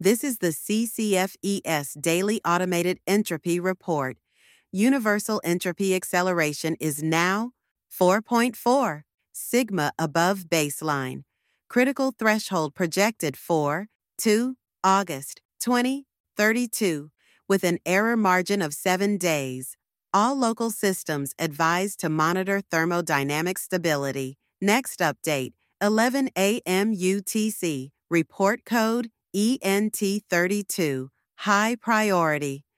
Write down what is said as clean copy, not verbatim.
This is the CCFES Daily Automated Entropy Report. Universal entropy acceleration is now 4.4, sigma above baseline. Critical threshold projected for 2 August 2032, with an error margin of 7 days. All local systems advised to monitor thermodynamic stability. Next update, 11 a.m. UTC, report code ENT32, high priority.